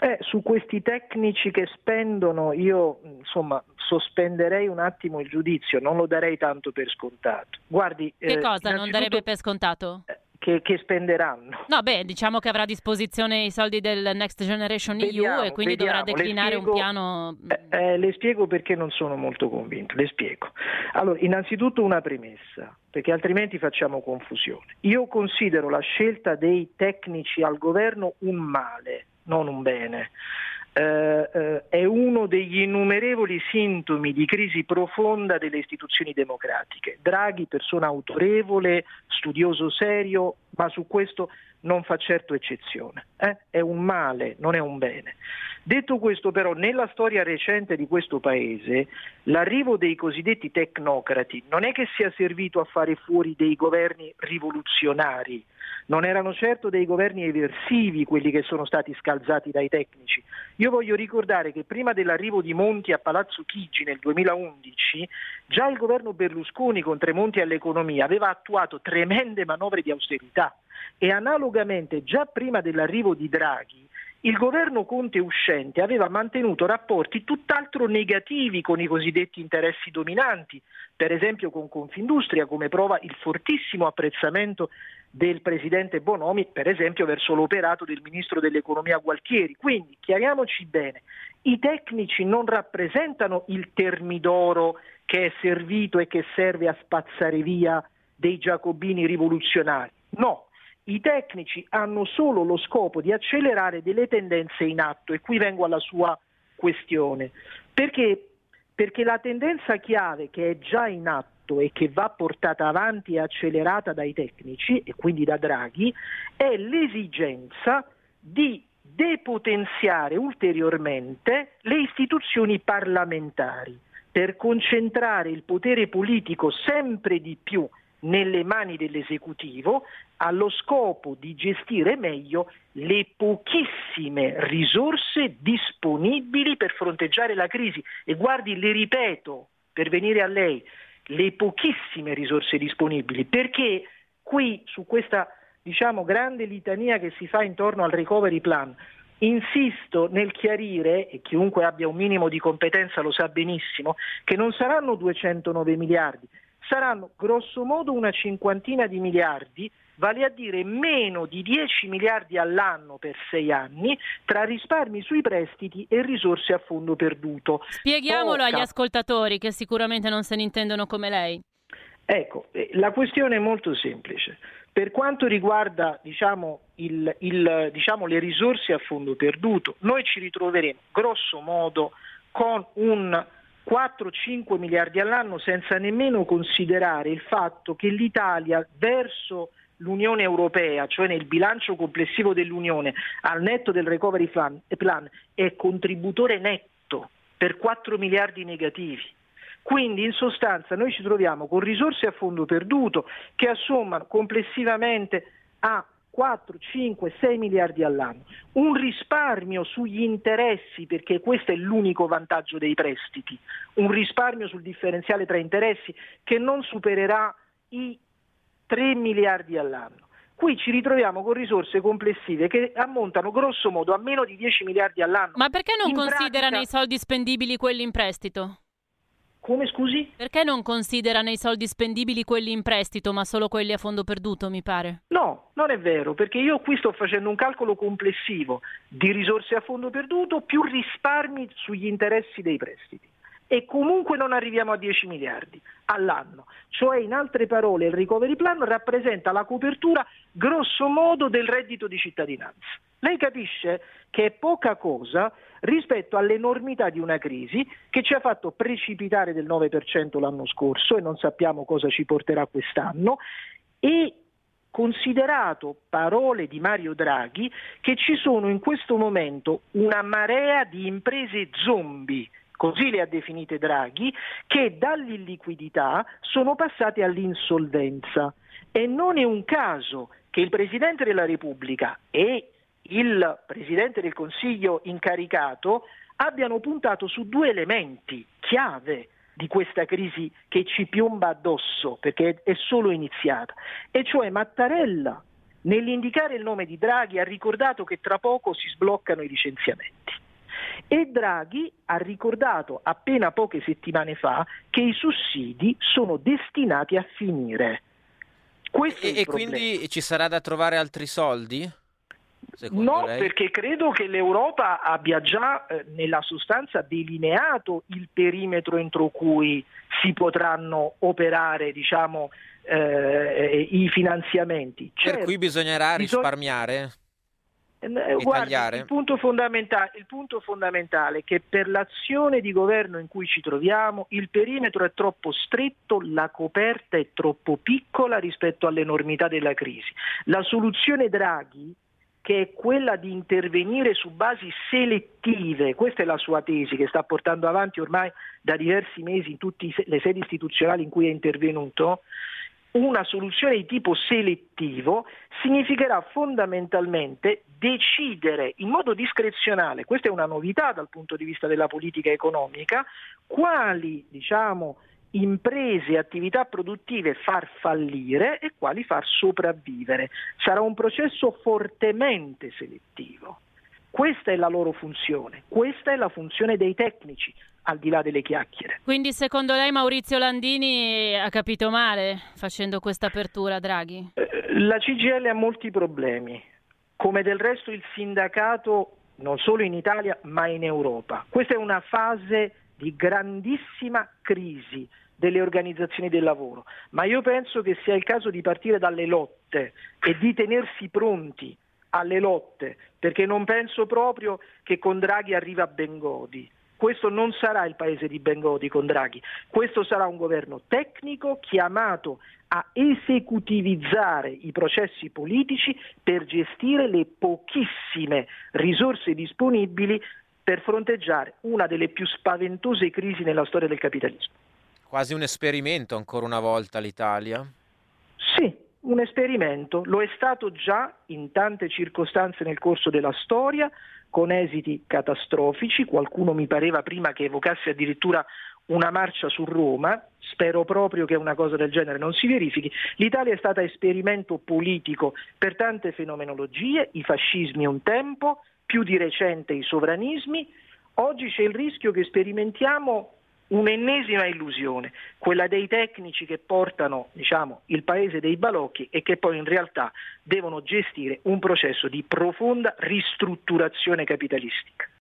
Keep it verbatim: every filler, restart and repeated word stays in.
Eh, su questi tecnici che spendono io insomma sospenderei un attimo il giudizio, non lo darei tanto per scontato. Guardi, Che eh, cosa non darebbe per scontato? eh, che, che spenderanno. No, beh, diciamo che avrà a disposizione i soldi del Next Generation E U Vediamo, e quindi dovrà vediamo, le declinare un spiego, piano. eh, eh, le spiego perché non sono molto convinto, le spiego. Allora, innanzitutto una premessa, perché altrimenti facciamo confusione. Io considero la scelta dei tecnici al governo un male, non un bene. Eh, eh, è uno degli innumerevoli sintomi di crisi profonda delle istituzioni democratiche. Draghi, persona autorevole, studioso serio, ma su questo non fa certo eccezione. Eh? È un male, non è un bene. Detto questo, però, nella storia recente di questo Paese, l'arrivo dei cosiddetti tecnocrati non è che sia servito a fare fuori dei governi rivoluzionari. Non erano certo dei governi eversivi quelli che sono stati scalzati dai tecnici. Io voglio ricordare che prima dell'arrivo di Monti a Palazzo Chigi nel duemilaundici, già il governo Berlusconi con Tremonti all'economia aveva attuato tremende manovre di austerità e analogamente già prima dell'arrivo di Draghi il governo Conte uscente aveva mantenuto rapporti tutt'altro negativi con i cosiddetti interessi dominanti, per esempio con Confindustria, come prova il fortissimo apprezzamento del presidente Bonomi, per esempio verso l'operato del ministro dell'economia Gualtieri. Quindi, chiariamoci bene, i tecnici non rappresentano il termidoro che è servito e che serve a spazzare via dei giacobini rivoluzionari. No, i tecnici hanno solo lo scopo di accelerare delle tendenze in atto, e qui vengo alla sua questione. Perché? Perché la tendenza chiave che è già in atto e che va portata avanti e accelerata dai tecnici, e quindi da Draghi, è l'esigenza di depotenziare ulteriormente le istituzioni parlamentari per concentrare il potere politico sempre di più nelle mani dell'esecutivo, allo scopo di gestire meglio le pochissime risorse disponibili per fronteggiare la crisi. E guardi, le ripeto, per venire a lei, le pochissime risorse disponibili, perché qui su questa, diciamo, grande litania che si fa intorno al recovery plan, insisto nel chiarire, e chiunque abbia un minimo di competenza lo sa benissimo, che non saranno duecentonove miliardi, saranno grosso modo una cinquantina di miliardi, vale a dire meno di dieci miliardi all'anno per sei anni, tra risparmi sui prestiti e risorse a fondo perduto. Spieghiamolo Poca. agli ascoltatori che sicuramente non se ne intendono come lei. Ecco, la questione è molto semplice. Per quanto riguarda diciamo, il, il, diciamo, le risorse a fondo perduto, noi ci ritroveremo grosso modo con un quattro cinque miliardi all'anno, senza nemmeno considerare il fatto che l'Italia verso l'Unione Europea, cioè nel bilancio complessivo dell'Unione, al netto del recovery plan, plan è contributore netto per quattro miliardi negativi. Quindi in sostanza noi ci troviamo con risorse a fondo perduto che assommano complessivamente a quattro, cinque, sei miliardi all'anno, un risparmio sugli interessi, perché questo è l'unico vantaggio dei prestiti, un risparmio sul differenziale tra interessi che non supererà i tre miliardi all'anno. Qui ci ritroviamo con risorse complessive che ammontano grosso modo a meno di dieci miliardi all'anno. Ma perché non in considera pratica... nei soldi spendibili quelli in prestito? Come scusi? Perché non considera nei soldi spendibili quelli in prestito, ma solo quelli a fondo perduto, mi pare? No, non è vero, perché io qui sto facendo un calcolo complessivo di risorse a fondo perduto più risparmi sugli interessi dei prestiti. E comunque non arriviamo a dieci miliardi all'anno. Cioè, in altre parole, il recovery plan rappresenta la copertura grosso modo del reddito di cittadinanza. Lei capisce che è poca cosa rispetto all'enormità di una crisi che ci ha fatto precipitare del nove per cento l'anno scorso e non sappiamo cosa ci porterà quest'anno, e considerato, parole di Mario Draghi, che ci sono in questo momento una marea di imprese zombie, così le ha definite Draghi, che dall'illiquidità sono passate all'insolvenza. E non è un caso che il Presidente della Repubblica e il Presidente del Consiglio incaricato abbiano puntato su due elementi chiave di questa crisi che ci piomba addosso, perché è solo iniziata, e cioè Mattarella nell'indicare il nome di Draghi ha ricordato che tra poco si sbloccano i licenziamenti. E Draghi ha ricordato appena poche settimane fa che i sussidi sono destinati a finire. Questo E, è il e problema. quindi ci sarà da trovare altri soldi? No, lei? Perché credo che l'Europa abbia già eh, nella sostanza delineato il perimetro entro cui si potranno operare, diciamo, eh, i finanziamenti. Per Certo, cui bisognerà bisog- risparmiare? Eh, E Guardi, tagliare? il punto fondamentale, il punto fondamentale è che per l'azione di governo in cui ci troviamo il perimetro è troppo stretto, la coperta è troppo piccola rispetto all'enormità della crisi. La soluzione Draghi, che è quella di intervenire su basi selettive, questa è la sua tesi che sta portando avanti ormai da diversi mesi in tutte le sedi istituzionali in cui è intervenuto, una soluzione di tipo selettivo significherà fondamentalmente decidere in modo discrezionale, questa è una novità dal punto di vista della politica economica, quali, diciamo, imprese e attività produttive far fallire e quali far sopravvivere. Sarà un processo fortemente selettivo. Questa è la loro funzione, questa è la funzione dei tecnici, al di là delle chiacchiere. Quindi secondo lei Maurizio Landini ha capito male facendo questa apertura, Draghi? La C G I L ha molti problemi, come del resto il sindacato non solo in Italia ma in Europa. Questa è una fase di grandissima crisi delle organizzazioni del lavoro, ma io penso che sia il caso di partire dalle lotte e di tenersi pronti alle lotte, perché non penso proprio che con Draghi arriva Bengodi. Questo non sarà il paese di Bengodi con Draghi, questo sarà un governo tecnico chiamato a esecutivizzare i processi politici per gestire le pochissime risorse disponibili per fronteggiare una delle più spaventose crisi nella storia del capitalismo. Quasi un esperimento ancora una volta l'Italia? Sì, un esperimento, lo è stato già in tante circostanze nel corso della storia, con esiti catastrofici, qualcuno mi pareva prima che evocasse addirittura una marcia su Roma, spero proprio che una cosa del genere non si verifichi. L'Italia è stata esperimento politico per tante fenomenologie, i fascismi un tempo, più di recente i sovranismi, oggi c'è il rischio che sperimentiamo un'ennesima illusione, quella dei tecnici che portano, diciamo, il paese dei balocchi e che poi in realtà devono gestire un processo di profonda ristrutturazione capitalistica.